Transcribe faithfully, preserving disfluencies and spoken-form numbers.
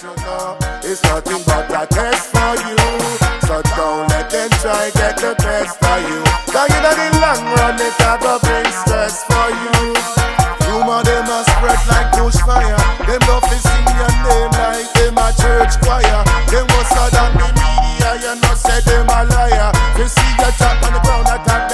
you know it's nothing but a test for you. So don't let them try get the best for you. Cause you know the long run it a go bring stress for you. Rumor them a spread like bushfire. Them love to sing your name like them a church choir. Them was sad on the media, you know say them a liar. They see your top on the ground attack.